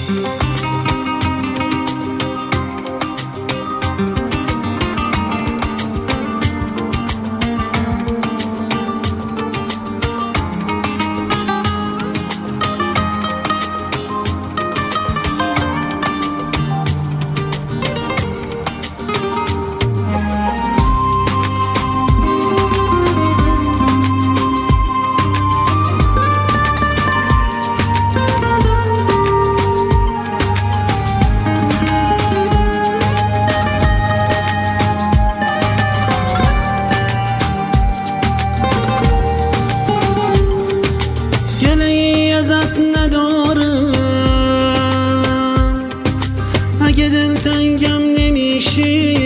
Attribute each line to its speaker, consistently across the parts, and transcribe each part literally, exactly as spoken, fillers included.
Speaker 1: اگه دلتنگم نمیشی،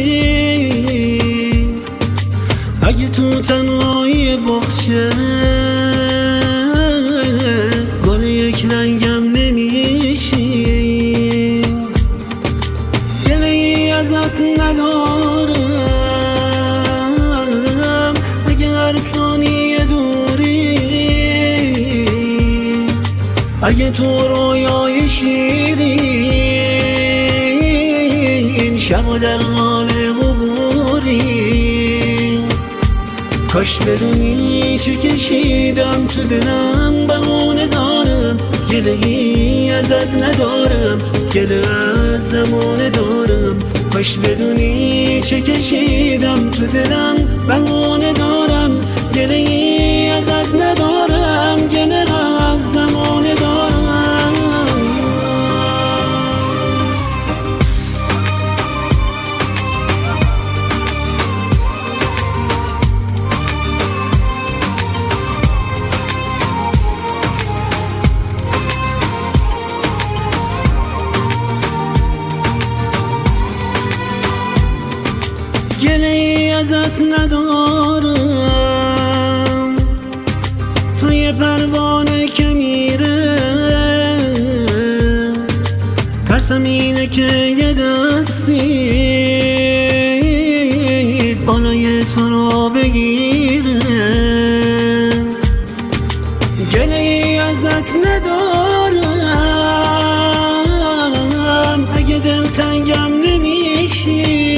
Speaker 1: اگه تو تنهایی باغچه گل یک رنگم نمیشی، گله ای ازت ندارم اگه هر ثانیه دوری، اگه تو رویای شیرین شب در حال عبوری، کاش بدونی چه کشیدم تو دلم، بهونه دارم گله ای ازت ندارم، گله از زمانه دارم، کاش بدونی چه کشیدم تو دلم، بهونه دارم گله ای ازت ندارم، گله از زمانه دارم. گله ای ازت ندارم، تو یه پروانه که میره، ترسم اینه که یه دستی بالای تو رو بگیره، گله ای ازت ندارم اگه دلتنگم نمیشی،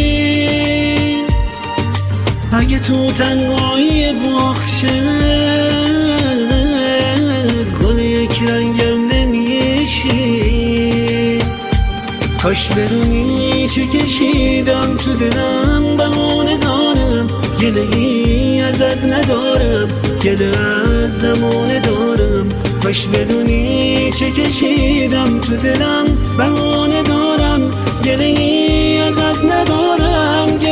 Speaker 1: اگه تو تنهایی باغچه گل یک رنگم نمیشی، کاش بدونی چه کشیدم تو دلم، بهونه دارم گله ای ازت ندارم، گله از زمانه دارم، کاش بدونی چه کشیدم تو دلم، بهونه دارم گله ای ازت ندارم.